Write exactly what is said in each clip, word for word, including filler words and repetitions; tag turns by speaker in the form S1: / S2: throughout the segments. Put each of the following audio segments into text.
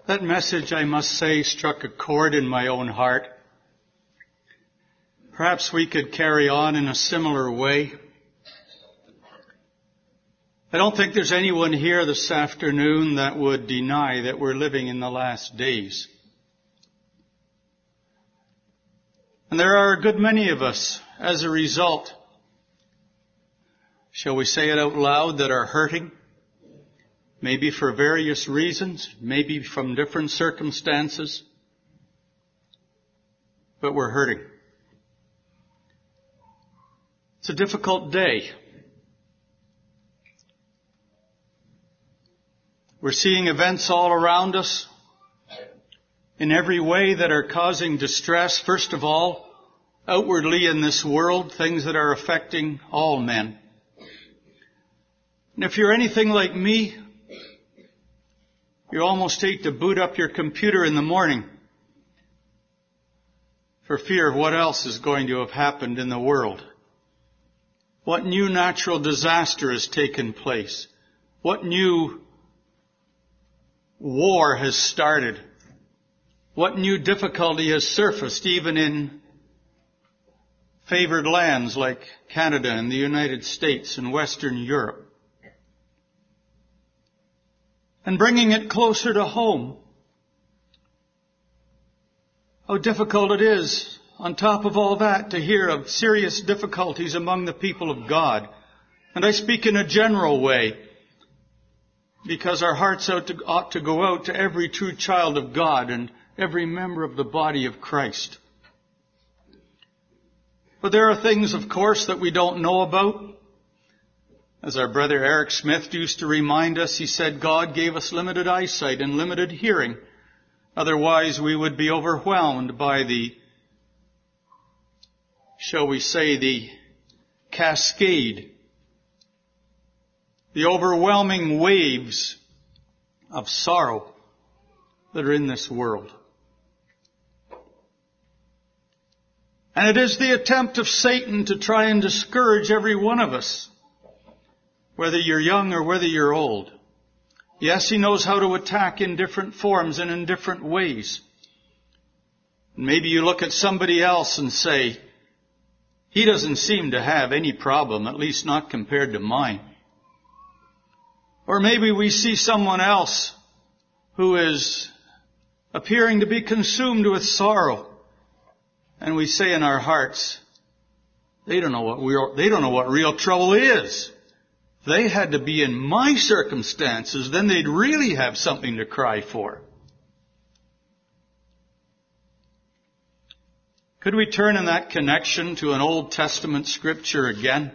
S1: That message, I must say, struck a chord in my own heart. Perhaps we could carry on in a similar way. I don't think there's anyone here this afternoon that would deny that we're living in the last days. And there are a good many of us, as a result, shall we say it out loud, that are hurting. Maybe for various reasons, maybe from different circumstances, but we're hurting. It's a difficult day. We're seeing events all around us in every way that are causing distress. First of all, outwardly in this world, things that are affecting all men. And if you're anything like me, you almost hate to boot up your computer in the morning for fear of what else is going to have happened in the world. What new natural disaster has taken place? What new war has started? What new difficulty has surfaced even in favored lands like Canada and the United States and Western Europe? And bringing it closer to home, how difficult it is, on top of all that, to hear of serious difficulties among the people of God. And I speak in a general way, because our hearts ought to, ought to go out to every true child of God and every member of the body of Christ. But there are things, of course, that we don't know about. As our brother Eric Smith used to remind us, he said God gave us limited eyesight and limited hearing. Otherwise, we would be overwhelmed by the, shall we say, the cascade, the overwhelming waves of sorrow that are in this world. And it is the attempt of Satan to try and discourage every one of us, whether you're young or whether you're old. Yes, he knows how to attack in different forms and in different ways. Maybe you look at somebody else and say, he doesn't seem to have any problem, at least not compared to mine. Or maybe we see someone else who is appearing to be consumed with sorrow, and we say in our hearts, they don't know what real, they don't know what real trouble is. If they had to be in my circumstances, then they'd really have something to cry for. Could we turn in that connection to an Old Testament scripture again?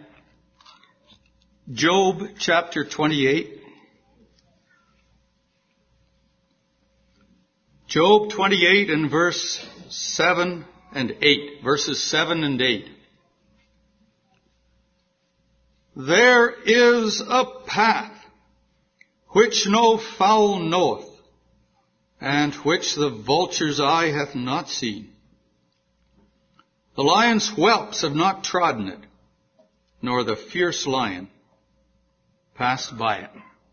S1: Job chapter twenty-eight. Job twenty-eight and verse seven and eight. Verses seven and eight. There is a path which no fowl knoweth, and which the vulture's eye hath not seen. The lion's whelps have not trodden it, nor the fierce lion passed by it.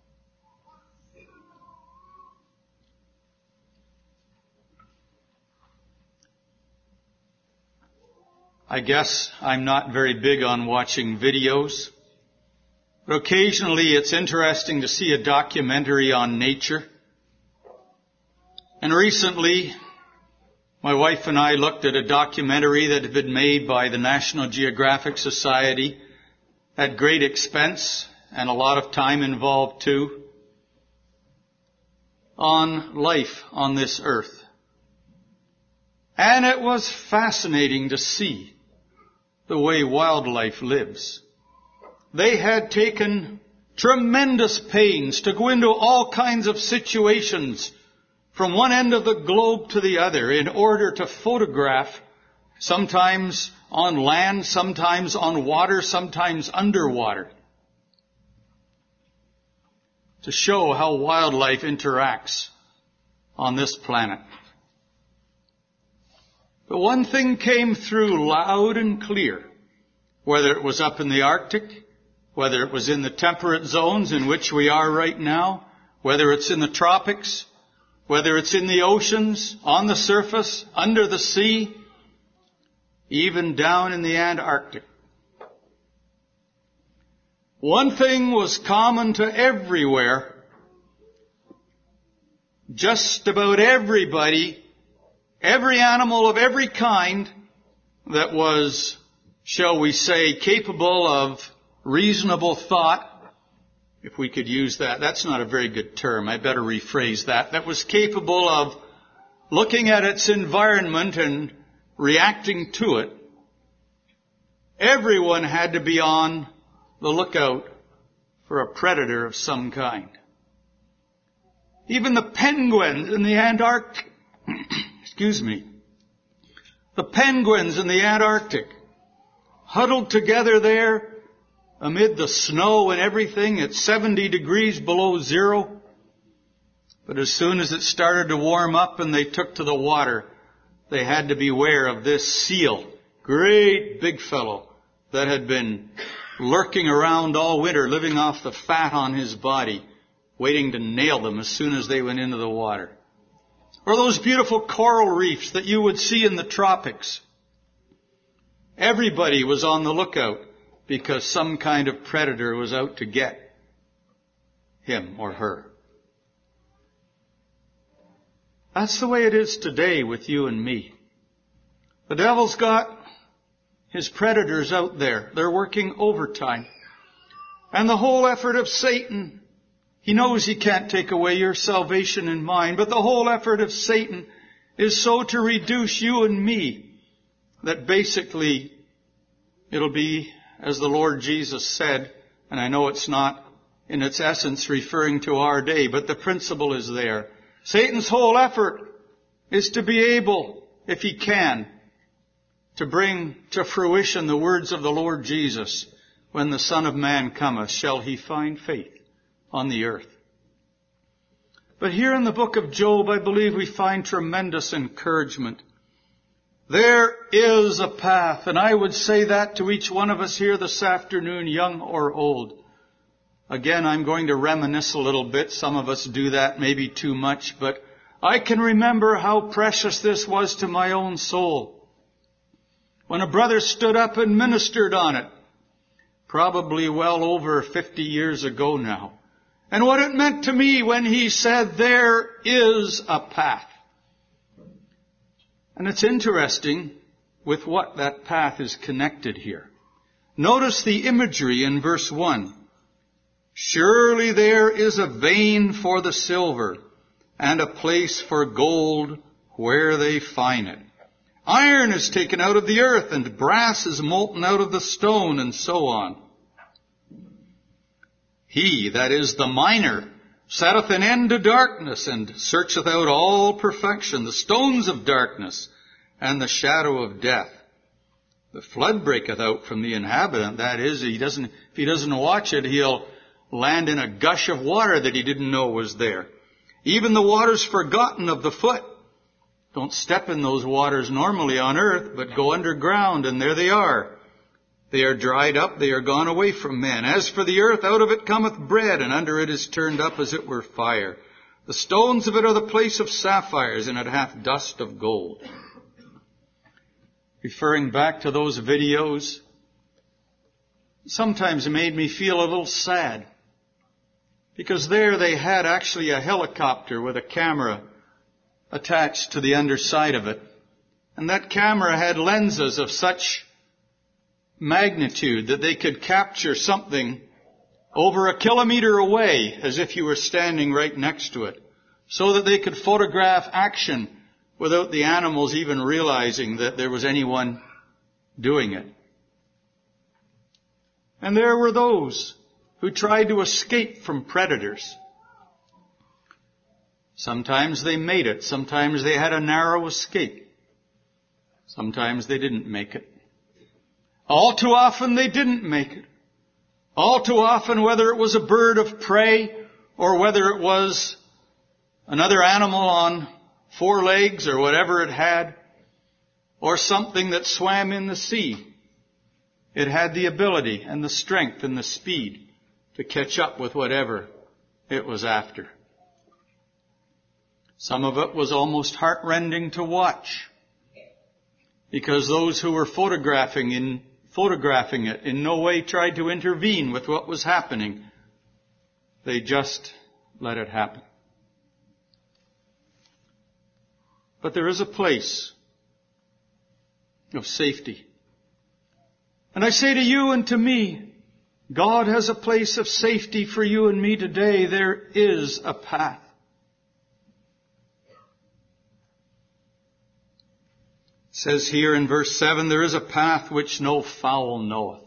S1: I guess I'm not very big on watching videos. But occasionally it's interesting to see a documentary on nature. And recently, my wife and I looked at a documentary that had been made by the National Geographic Society at great expense and a lot of time involved too, on life on this earth. And it was fascinating to see the way wildlife lives. They had taken tremendous pains to go into all kinds of situations from one end of the globe to the other in order to photograph, sometimes on land, sometimes on water, sometimes underwater, to show how wildlife interacts on this planet. But one thing came through loud and clear, whether it was up in the Arctic, whether it was in the temperate zones in which we are right now, whether it's in the tropics, whether it's in the oceans, on the surface, under the sea, even down in the Antarctic. One thing was common to everywhere. Just about everybody, every animal of every kind that was, shall we say, capable of reasonable thought, if we could use that. That's not a very good term. I better rephrase that. That was capable of looking at its environment and reacting to it. Everyone had to be on the lookout for a predator of some kind. Even the penguins in the Antarctic, excuse me, the penguins in the Antarctic, huddled together there amid the snow and everything at seventy degrees below zero. But as soon as it started to warm up and they took to the water, they had to beware of this seal, great big fellow that had been lurking around all winter, living off the fat on his body, waiting to nail them as soon as they went into the water. Or those beautiful coral reefs that you would see in the tropics. Everybody was on the lookout because some kind of predator was out to get him or her. That's the way it is today with you and me. The devil's got his predators out there. They're working overtime. And the whole effort of Satan, he knows he can't take away your salvation and mine, but the whole effort of Satan is so to reduce you and me that basically it'll be, as the Lord Jesus said, and I know it's not in its essence referring to our day, but the principle is there. Satan's whole effort is to be able, if he can, to bring to fruition the words of the Lord Jesus, when the Son of Man cometh, shall he find faith on the earth. But here in the book of Job, I believe we find tremendous encouragement. There is a path, and I would say that to each one of us here this afternoon, young or old. Again, I'm going to reminisce a little bit. Some of us do that maybe too much, but I can remember how precious this was to my own soul when a brother stood up and ministered on it, probably well over fifty years ago now. And what it meant to me when he said, there is a path. And it's interesting with what that path is connected here. Notice the imagery in verse one. Surely there is a vein for the silver and a place for gold where they find it. Iron is taken out of the earth and brass is molten out of the stone, and so on. He, that is the miner, setteth an end to darkness and searcheth out all perfection, the stones of darkness and the shadow of death. The flood breaketh out from the inhabitant. That is, he doesn't, if he doesn't watch it, he'll land in a gush of water that he didn't know was there. Even the waters forgotten of the foot. Don't step in those waters normally on earth, but go underground, and there they are. They are dried up, they are gone away from men. As for the earth, out of it cometh bread, and under it is turned up as it were fire. The stones of it are the place of sapphires, and it hath dust of gold. Referring back to those videos, sometimes it made me feel a little sad. Because there they had actually a helicopter with a camera attached to the underside of it. And that camera had lenses of such magnitude that they could capture something over a kilometer away as if you were standing right next to it, so that they could photograph action without the animals even realizing that there was anyone doing it. And there were those who tried to escape from predators. Sometimes they made it. Sometimes they had a narrow escape. Sometimes they didn't make it. All too often they didn't make it. All too often, whether it was a bird of prey or whether it was another animal on four legs or whatever it had, or something that swam in the sea, it had the ability and the strength and the speed to catch up with whatever it was after. Some of it was almost heartrending to watch, because those who were photographing in photographing it in no way tried to intervene with what was happening. They just let it happen. But there is a place of safety. And I say to you and to me, God has a place of safety for you and me today. There is a path. It says here in verse seven, there is a path which no fowl knoweth.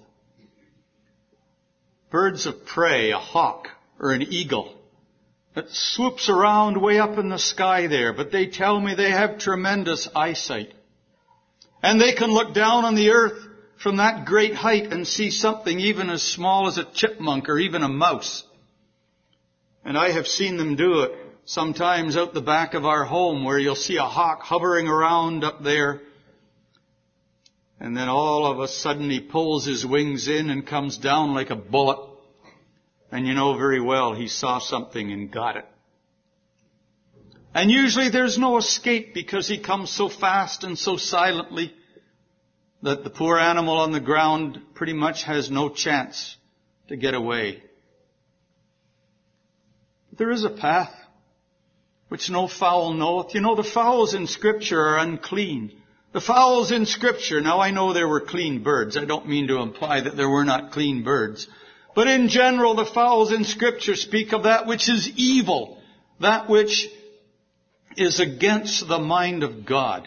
S1: Birds of prey, a hawk or an eagle, that swoops around way up in the sky there, but they tell me they have tremendous eyesight. And they can look down on the earth from that great height and see something even as small as a chipmunk or even a mouse. And I have seen them do it sometimes out the back of our home, where you'll see a hawk hovering around up there. And then all of a sudden he pulls his wings in and comes down like a bullet. And you know very well he saw something and got it. And usually there's no escape, because he comes so fast and so silently that the poor animal on the ground pretty much has no chance to get away. But there is a path which no fowl knoweth. You know, the fowls in Scripture are unclean. The fowls in Scripture, now I know there were clean birds. I don't mean to imply that there were not clean birds. But in general, the fowls in Scripture speak of that which is evil, that which is against the mind of God.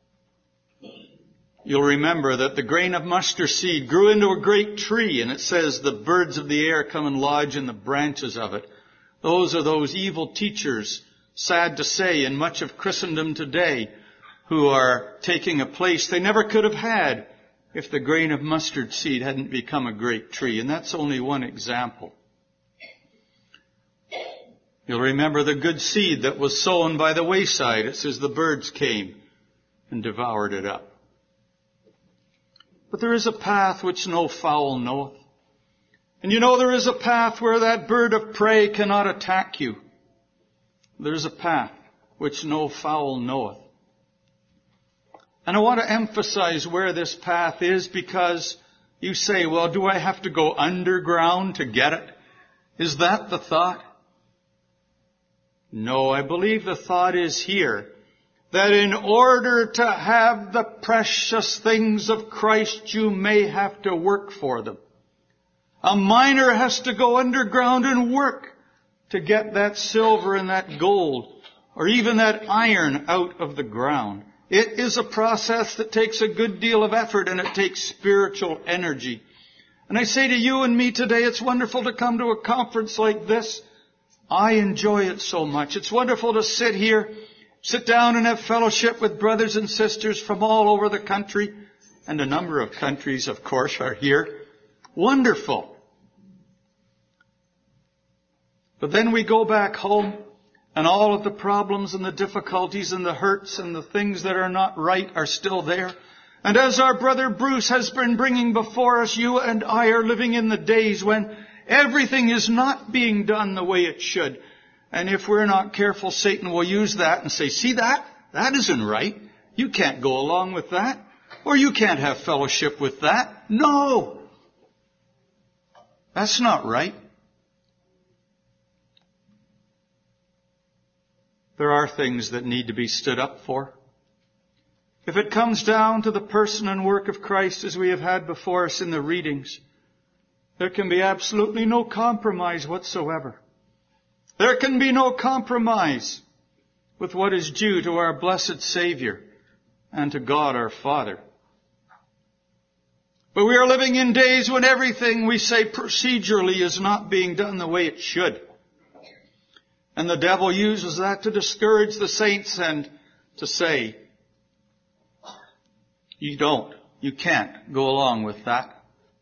S1: You'll remember that the grain of mustard seed grew into a great tree, and it says the birds of the air come and lodge in the branches of it. Those are those evil teachers, sad to say, in much of Christendom today, who are taking a place they never could have had if the grain of mustard seed hadn't become a great tree. And that's only one example. You'll remember the good seed that was sown by the wayside. It says the birds came and devoured it up. But there is a path which no fowl knoweth. And you know, there is a path where that bird of prey cannot attack you. There is a path which no fowl knoweth. And I want to emphasize where this path is, because you say, well, do I have to go underground to get it? Is that the thought? No, I believe the thought is here, that in order to have the precious things of Christ, you may have to work for them. A miner has to go underground and work to get that silver and that gold, or even that iron out of the ground. It is a process that takes a good deal of effort, and it takes spiritual energy. And I say to you and me today, it's wonderful to come to a conference like this. I enjoy it so much. It's wonderful to sit here, sit down and have fellowship with brothers and sisters from all over the country. And a number of countries, of course, are here. Wonderful. But then we go back home, and all of the problems and the difficulties and the hurts and the things that are not right are still there. And as our brother Bruce has been bringing before us, you and I are living in the days when everything is not being done the way it should. And if we're not careful, Satan will use that and say, see that? That isn't right. You can't go along with that. Or you can't have fellowship with that. No! That's not right. There are things that need to be stood up for. If it comes down to the person and work of Christ, as we have had before us in the readings, there can be absolutely no compromise whatsoever. There can be no compromise with what is due to our blessed Savior and to God our Father. But we are living in days when everything we say procedurally is not being done the way it should. And the devil uses that to discourage the saints and to say, you don't, you can't go along with that.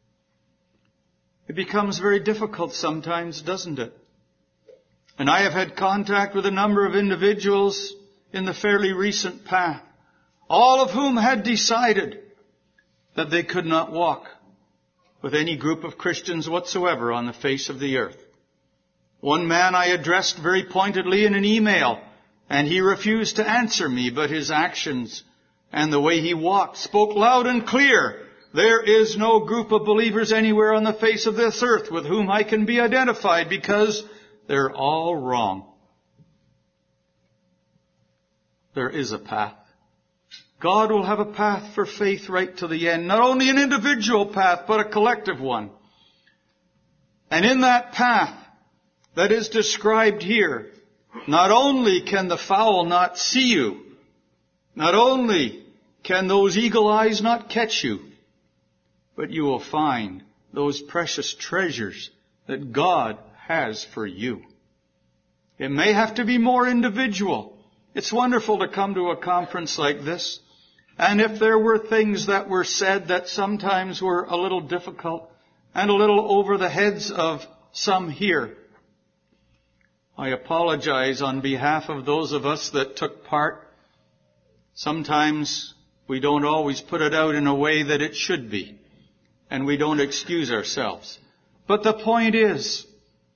S1: It becomes very difficult sometimes, doesn't it? And I have had contact with a number of individuals in the fairly recent past, all of whom had decided that they could not walk with any group of Christians whatsoever on the face of the earth. One man I addressed very pointedly in an email And he refused to answer me, but his actions and the way he walked spoke loud and clear. There is no group of believers anywhere on the face of this earth with whom I can be identified, because they're all wrong. There is a path. God will have a path for faith right to the end. Not only an individual path, but a collective one. And in that path that is described here, not only can the fowl not see you, not only can those eagle eyes not catch you, but you will find those precious treasures that God has for you. It may have to be more individual. It's wonderful to come to a conference like this. And if there were things that were said that sometimes were a little difficult and a little over the heads of some here, I apologize on behalf of those of us that took part. Sometimes we don't always put it out in a way that it should be, and we don't excuse ourselves. But the point is,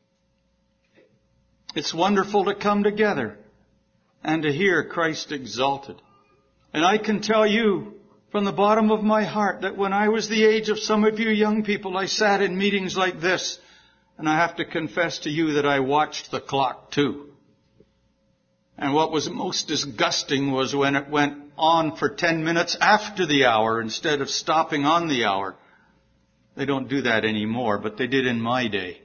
S1: it's wonderful to come together and to hear Christ exalted. And I can tell you from the bottom of my heart that when I was the age of some of you young people, I sat in meetings like this, and I have to confess to you that I watched the clock too. And what was most disgusting was when it went on for ten minutes after the hour instead of stopping on the hour. They don't do that anymore, but they did in my day.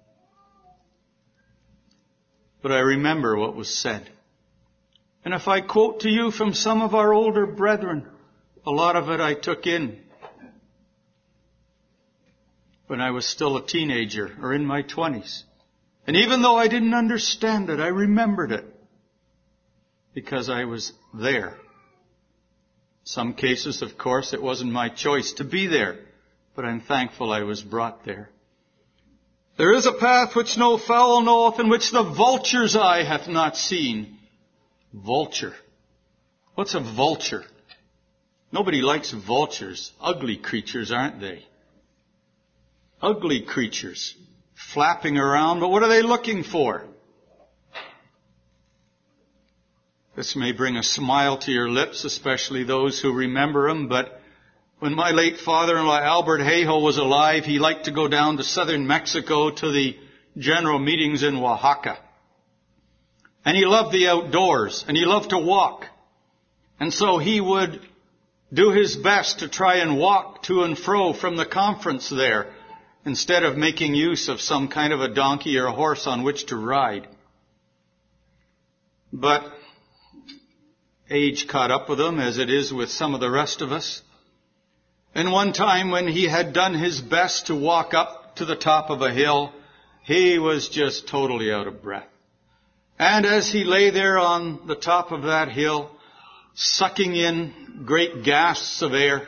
S1: But I remember what was said. And if I quote to you from some of our older brethren, a lot of it I took in when I was still a teenager or in my twenties. And even though I didn't understand it, I remembered it because I was there. Some cases, of course, it wasn't my choice to be there, but I'm thankful I was brought there. There is a path which no fowl knoweth, and which the vulture's eye hath not seen. Vulture. What's a vulture? Nobody likes vultures. Ugly creatures, aren't they? Ugly creatures. Flapping around, but what are they looking for? This may bring a smile to your lips, especially those who remember him, but when my late father-in-law Albert Hayhoe was alive, he liked to go down to southern Mexico to the general meetings in Oaxaca. And he loved the outdoors, and he loved to walk. And so he would do his best to try and walk to and fro from the conference there, instead of making use of some kind of a donkey or a horse on which to ride. But age caught up with him, as it is with some of the rest of us. And one time when he had done his best to walk up to the top of a hill, he was just totally out of breath. And as he lay there on the top of that hill, sucking in great gasps of air,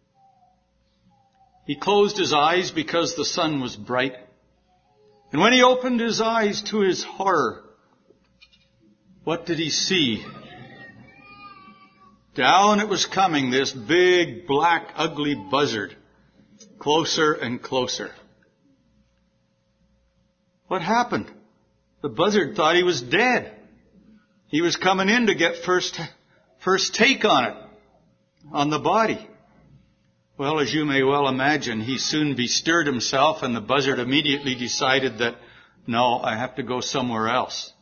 S1: he closed his eyes because the sun was bright. And when he opened his eyes, to his horror, what did he see? Down it was coming, this big, black, ugly buzzard, closer and closer. What happened? The buzzard thought he was dead. He was coming in to get first, first take on it, on the body. Well, as you may well imagine, he soon bestirred himself, and the buzzard immediately decided that, no, I have to go somewhere else.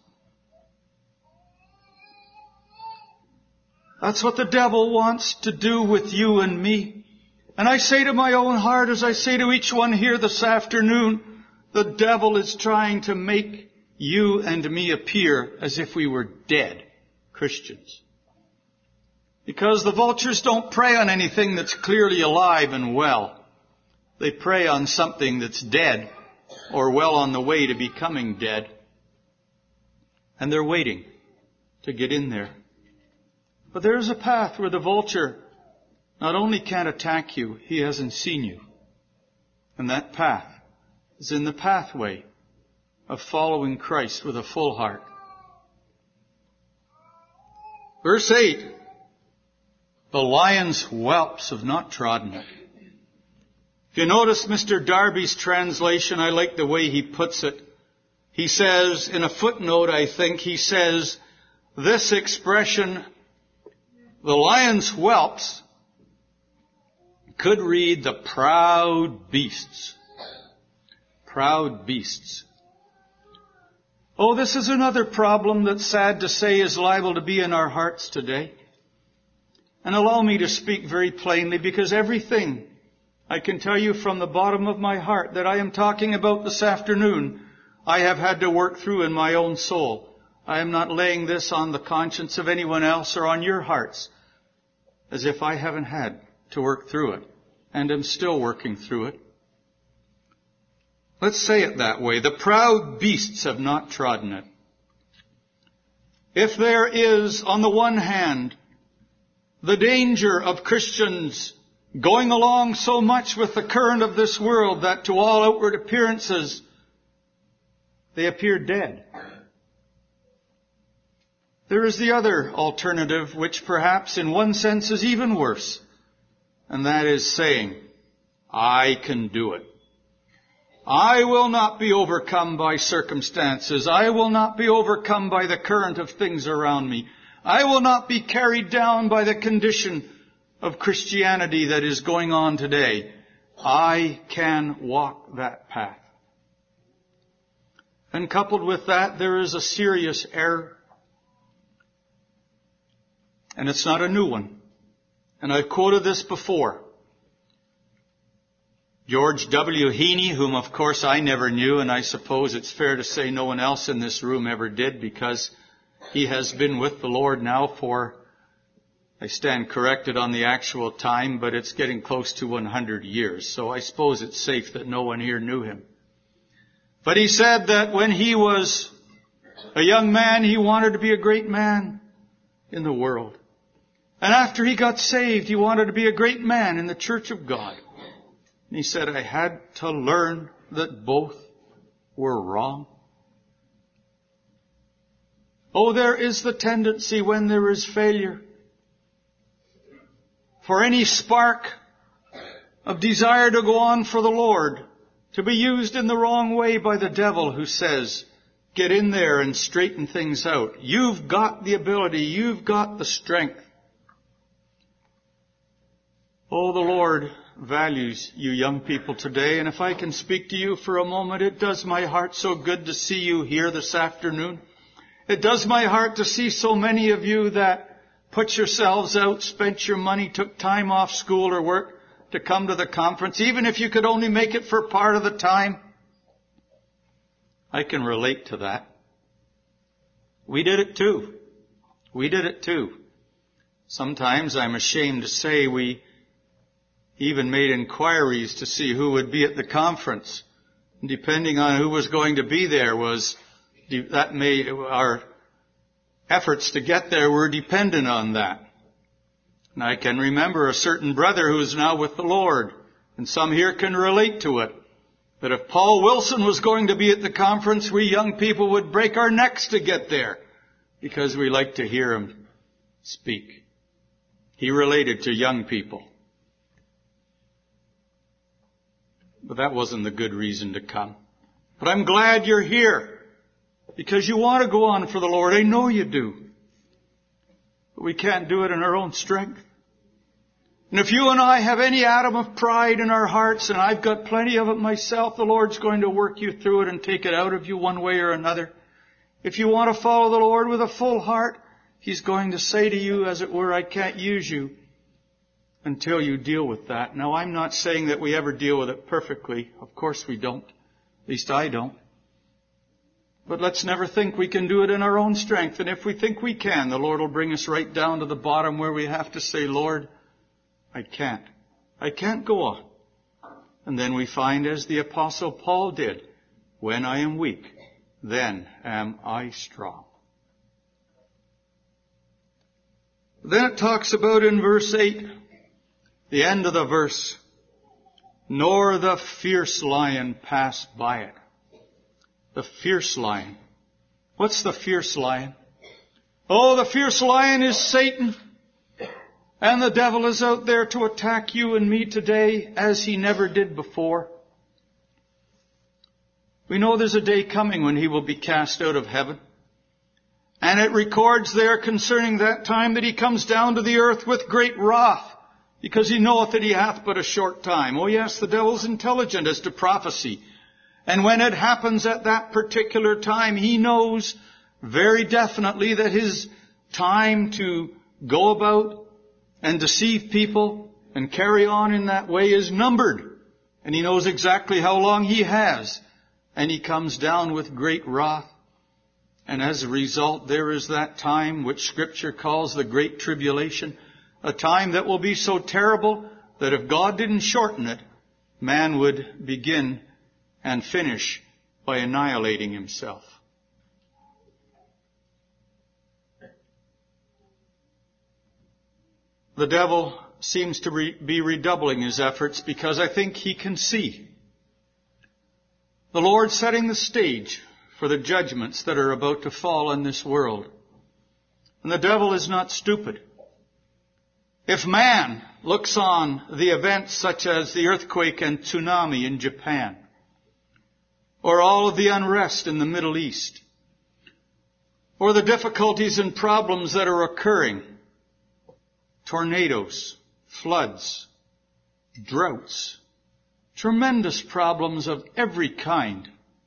S1: That's what the devil wants to do with you and me. And I say to my own heart, as I say to each one here this afternoon, the devil is trying to make you and me appear as if we were dead Christians. Because the vultures don't prey on anything that's clearly alive and well. They prey on something that's dead or well on the way to becoming dead. And they're waiting to get in there. But there is a path where the vulture not only can't attack you, he hasn't seen you. And that path is in the pathway of following Christ with a full heart. Verse eight. The lion's whelps have not trodden it. If you notice Mister Darby's translation, I like the way he puts it. He says, in a footnote, I think, he says, this expression, the lion's whelps, could read the proud beasts. Proud beasts. Oh, this is another problem that's sad to say is liable to be in our hearts today. And allow me to speak very plainly, because everything I can tell you from the bottom of my heart that I am talking about this afternoon, I have had to work through in my own soul. I am not laying this on the conscience of anyone else or on your hearts, as if I haven't had to work through it, and am still working through it. Let's say it that way. The proud beasts have not trodden it. If there is, on the one hand, the danger of Christians going along so much with the current of this world that to all outward appearances they appear dead, there is the other alternative, which perhaps in one sense is even worse, and that is saying, I can do it. I will not be overcome by circumstances. I will not be overcome by the current of things around me. I will not be carried down by the condition of Christianity that is going on today. I can walk that path. And coupled with that, there is a serious error. And it's not a new one. And I've quoted this before. George W. Heaney, whom of course I never knew, and I suppose it's fair to say no one else in this room ever did, because he has been with the Lord now for, I stand corrected on the actual time, but it's getting close to one hundred years. So I suppose it's safe that no one here knew him. But he said that when he was a young man, he wanted to be a great man in the world. And after he got saved, he wanted to be a great man in the church of God. And he said, I had to learn that both were wrong. Oh, there is the tendency when there is failure for any spark of desire to go on for the Lord to be used in the wrong way by the devil, who says, get in there and straighten things out. You've got the ability. You've got the strength. Oh, the Lord values you young people today. And if I can speak to you for a moment, it does my heart so good to see you here this afternoon. It does my heart to see so many of you that put yourselves out, spent your money, took time off school or work to come to the conference, even if you could only make it for part of the time. I can relate to that. We did it too. We did it too. Sometimes I'm ashamed to say we even made inquiries to see who would be at the conference. And depending on who was going to be there was, that made, our efforts to get there were dependent on that. And I can remember a certain brother who is now with the Lord, and some here can relate to it, that if Paul Wilson was going to be at the conference, we young people would break our necks to get there, because we like to hear him speak. He related to young people. But that wasn't the good reason to come. But I'm glad you're here, because you want to go on for the Lord. I know you do. But we can't do it in our own strength. And if you and I have any atom of pride in our hearts, and I've got plenty of it myself, the Lord's going to work you through it and take it out of you one way or another. If you want to follow the Lord with a full heart, He's going to say to you, as it were, I can't use you until you deal with that. Now, I'm not saying that we ever deal with it perfectly. Of course we don't. At least I don't. But let's never think we can do it in our own strength. And if we think we can, the Lord will bring us right down to the bottom where we have to say, Lord, I can't. I can't go on. And then we find, as the Apostle Paul did, when I am weak, then am I strong. Then it talks about in verse eight, the end of the verse, nor the fierce lion pass by it. The fierce lion. What's the fierce lion? Oh, the fierce lion is Satan. And the devil is out there to attack you and me today as he never did before. We know there's a day coming when he will be cast out of heaven. And it records there concerning that time that he comes down to the earth with great wrath, because he knoweth that he hath but a short time. Oh yes, the devil's intelligent as to prophecy. And when it happens at that particular time, he knows very definitely that his time to go about and deceive people and carry on in that way is numbered. And he knows exactly how long he has. And he comes down with great wrath. And as a result, there is that time which Scripture calls the Great Tribulation, a time that will be so terrible that if God didn't shorten it, man would begin and finish by annihilating himself. The devil seems to re- be redoubling his efforts because I think he can see the Lord setting the stage for the judgments that are about to fall in this world. And the devil is not stupid. If man looks on the events such as the earthquake and tsunami in Japan, or all of the unrest in the Middle East, or the difficulties and problems that are occurring, tornadoes, floods, droughts, tremendous problems of every kind,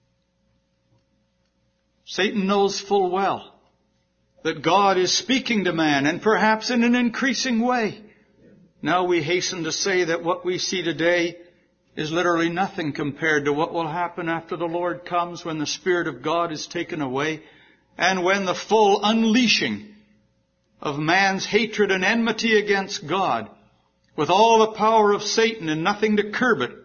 S1: Satan knows full well that God is speaking to man, and perhaps in an increasing way. Now we hasten to say that what we see today is literally nothing compared to what will happen after the Lord comes, when the Spirit of God is taken away, and when the full unleashing of man's hatred and enmity against God, with all the power of Satan and nothing to curb it,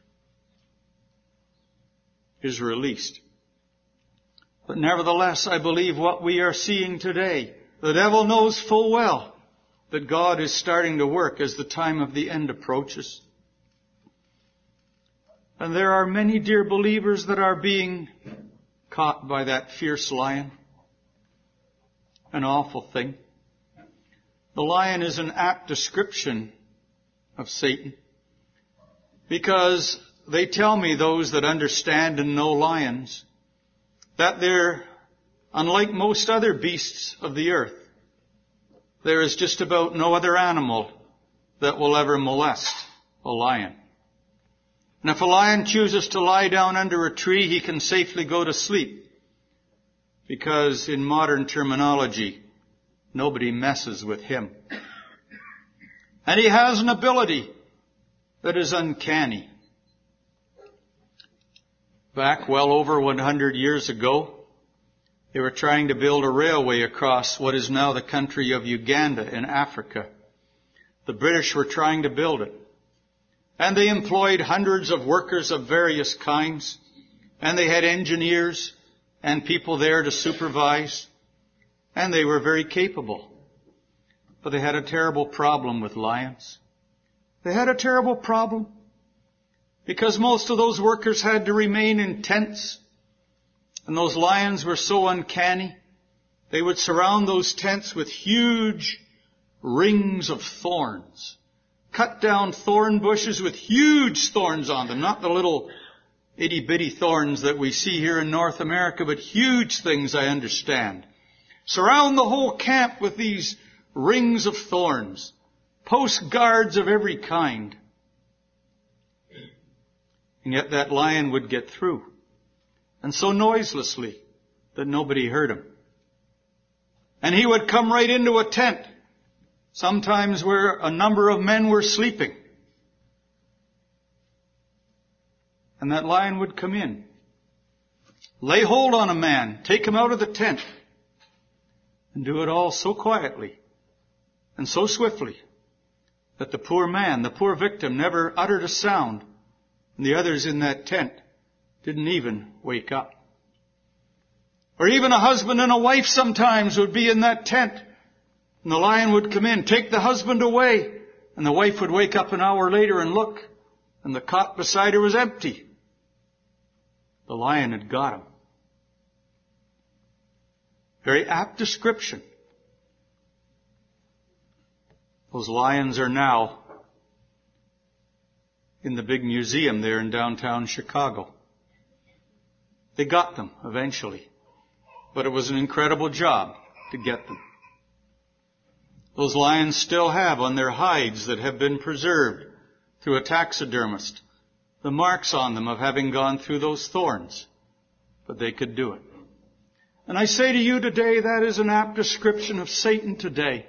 S1: is released. But nevertheless, I believe what we are seeing today, the devil knows full well that God is starting to work as the time of the end approaches. And there are many dear believers that are being caught by that fierce lion. An awful thing. The lion is an apt description of Satan, because they tell me, those that understand and know lions, that they're unlike most other beasts of the earth. There is just about no other animal that will ever molest a lion. And if a lion chooses to lie down under a tree, he can safely go to sleep, because in modern terminology, nobody messes with him. And he has an ability that is uncanny. Back well over one hundred years ago, they were trying to build a railway across what is now the country of Uganda in Africa. The British were trying to build it. And they employed hundreds of workers of various kinds. And they had engineers and people there to supervise. And they were very capable. But they had a terrible problem with lions. They had a terrible problem, because most of those workers had to remain in tents. And those lions were so uncanny. They would surround those tents with huge rings of thorns. Cut down thorn bushes with huge thorns on them. Not the little itty-bitty thorns that we see here in North America, but huge things, I understand. Surround the whole camp with these rings of thorns. Post guards of every kind. And yet that lion would get through. And so noiselessly that nobody heard him. And he would come right into a tent, sometimes where a number of men were sleeping. And that lion would come in, lay hold on a man, take him out of the tent, and do it all so quietly and so swiftly that the poor man, the poor victim, never uttered a sound. And the others in that tent didn't even wake up. Or even a husband and a wife sometimes would be in that tent, and the lion would come in, take the husband away, and the wife would wake up an hour later and look, and the cot beside her was empty. The lion had got him. Very apt description. Those lions are now in the big museum there in downtown Chicago. They got them eventually. But it was an incredible job. to get them. Those lions still have on their hides that have been preserved through a taxidermist the marks on them of having gone through those thorns. But they could do it. And I say to you today, that is an apt description of Satan today.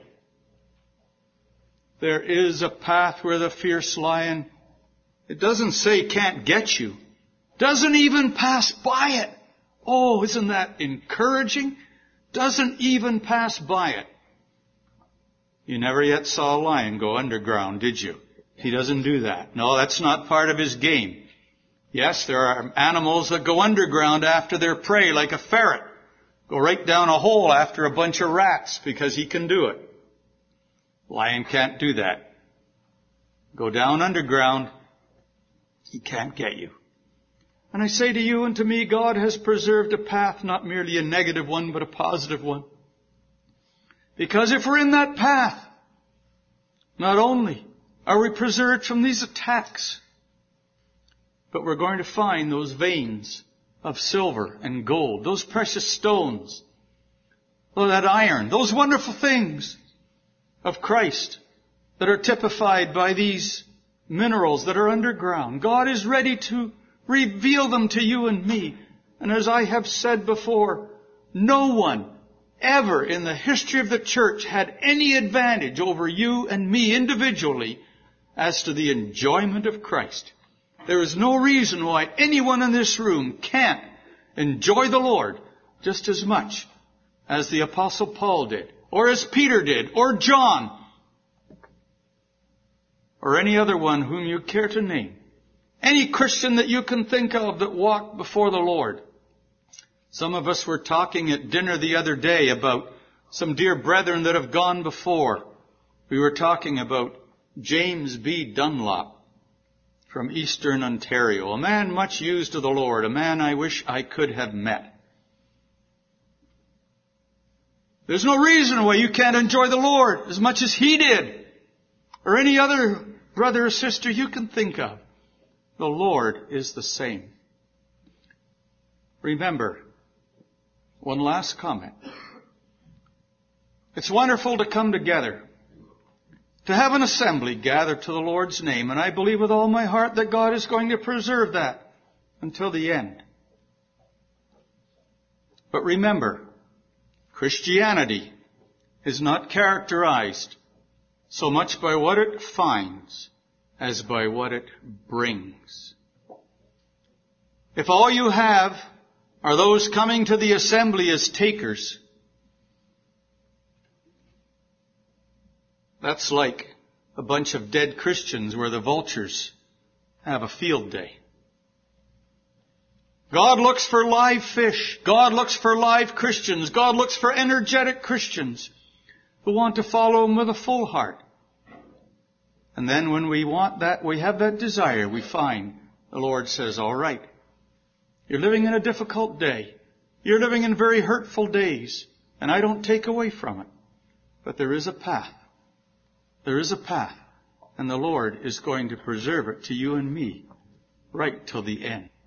S1: There is a path where the fierce lion, it doesn't say can't get you, doesn't even pass by it. Oh, isn't that encouraging? Doesn't even pass by it. You never yet saw a lion go underground, did you? He doesn't do that. No, that's not part of his game. Yes, there are animals that go underground after their prey, like a ferret. Go right down a hole after a bunch of rats because he can do it. Lion can't do that. Go down underground, he can't get you. And I say to you and to me, God has preserved a path, not merely a negative one, but a positive one. Because if we're in that path, not only are we preserved from these attacks, but we're going to find those veins of silver and gold, those precious stones, oh, that iron, those wonderful things of Christ that are typified by these minerals that are underground. God is ready to reveal them to you and me. And as I have said before, no one ever in the history of the church had any advantage over you and me individually as to the enjoyment of Christ. There is no reason why anyone in this room can't enjoy the Lord just as much as the Apostle Paul did, or as Peter did, or John, or any other one whom you care to name. Any Christian that you can think of that walked before the Lord. Some of us were talking at dinner the other day about some dear brethren that have gone before. We were talking about James B. Dunlop from Eastern Ontario, a man much used to the Lord, a man I wish I could have met. There's no reason why you can't enjoy the Lord as much as he did, or any other brother or sister you can think of. The Lord is the same. Remember, one last comment. It's wonderful to come together, to have an assembly gathered to the Lord's name, and I believe with all my heart that God is going to preserve that until the end. But remember, Christianity is not characterized so much by what it finds as by what it brings. If all you have are those coming to the assembly as takers, that's like a bunch of dead Christians where the vultures have a field day. God looks for live fish. God looks for live Christians. God looks for energetic Christians who want to follow Him with a full heart. And then when we want that, we have that desire, we find the Lord says, all right, you're living in a difficult day. You're living in very hurtful days, and I don't take away from it. But there is a path. There is a path, and the Lord is going to preserve it to you and me right till the end.